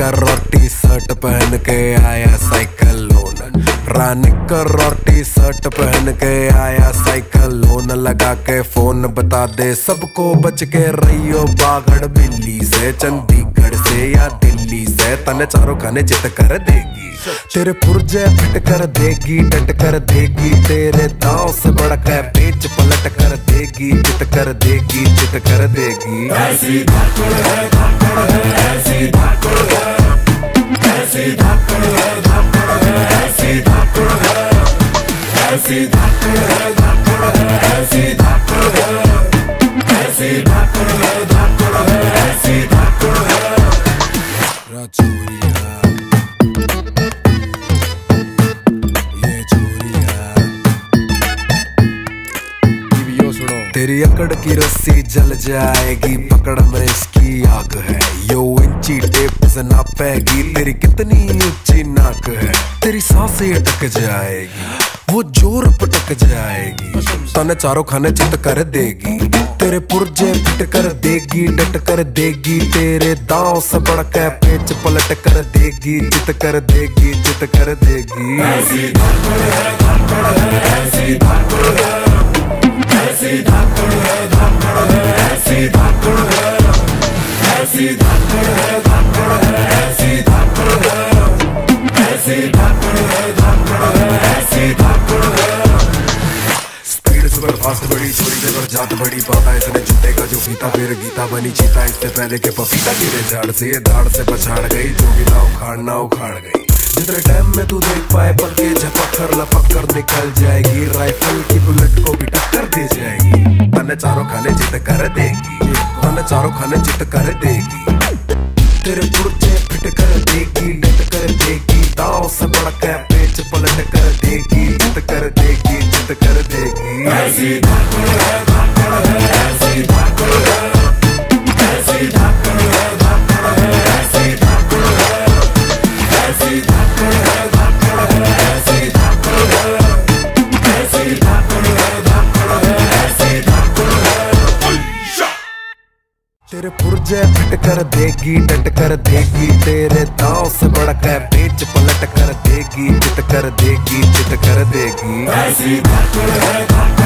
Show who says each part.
Speaker 1: निकर और T shirt पहन के आया साइकिल लोन। निकर और टी शर्ट पहन के आया साइकिल लोन। लगा के फोन बता दे सबको बच के रहियो बागड़ बिल्ली से, चंडीगढ़ से या दिल्ली से, तने चारों खाने चित कर देगी। तेरे पुर्जे फिट कर देगी, डट कर देगी, तेरे दांव से बढ़कर पेच पलट कर देगी, चित कर देगी, चित कर देगी।
Speaker 2: ऐसी धाकड़ है, धाकड़ है, ऐसी धाकड़ है, ऐसी धाकड़ है, धाकड़ है, ऐसी धाकड़ है, ऐसी धाकड़ है, धाकड़ है, ऐसी धाकड़ है, ऐसी धाकड़ है, धाकड़ है, ऐसी धाकड़ है।
Speaker 1: राजौरिया तेरी अकड़ की रस्सी जल जाएगी, पकड़ में इसकी आग है। यो इंची टेप से नापेगी तेरी कितनी ऊंची नाक है। तेरी सांसें अटक जाएगी, वो जोर पटक जाएगी, तने चारों खाने चित कर देगी। तेरे पुर्जे फिट कर देगी, डट कर देगी, तेरे दांव से बढ़कर पेच पलट कर देगी, चित कर देगी, चित कर देगी।
Speaker 2: ऐसी धाकड़ है, धाकड़ है, ऐसी धाकड़ है, ऐसी धाकड़ है, धाकड़ है, ऐसी धाकड़ है, ऐसी धाकड़ है, धाकड़ है, ऐसी धाकड़ है, ऐसी धाकड़ है, धाकड़ है, ऐसी धाकड़ है।
Speaker 1: स्पीड सुपर फास्ट बड़ी चोरी देवर जात बड़ी पाता इसने जूते का जो फीता, फिर गीता बनी चीता इससे पहले के पपीता गिरे झाड़ से, ये धाड़ से पछाड़ गई, जो भी ना उखाड़ना उखाड़ गई। जितने टाइम में तू देख पाए पल के झपक कर लपक कर निकल जाएगी, राइफल की बुलेट को भी टक्कर दे जाएगी। तने चारों खाने चित कर देगी, तने चारों खाने चित कर देगी। तेरे पुर्जे फिट कर देगी, डट कर देगी, दांव से बढ़कर पेच पलट कर देगी, चित कर देगी, चित कर देगी।
Speaker 2: ऐसी धाकड़ है, धाकड़ है, ऐसी धाकड़ है, ऐसी धाकड़ है, धाकड़ है, ऐसी धाकड़ है, ऐसी धाकड़ है, धाकड़ है, ऐसी धाकड़ है, ऐसी धाकड़ है, धाकड़ है, ऐसी धाकड़ है।
Speaker 1: तेरे पुर्जे फिट कर देगी, डट कर देगी, तेरे दांव से बढ़कर पेच पलट कर देगी, चित कर देगी, चित कर देगी।
Speaker 2: ऐसी धाकड़ है, धाकड़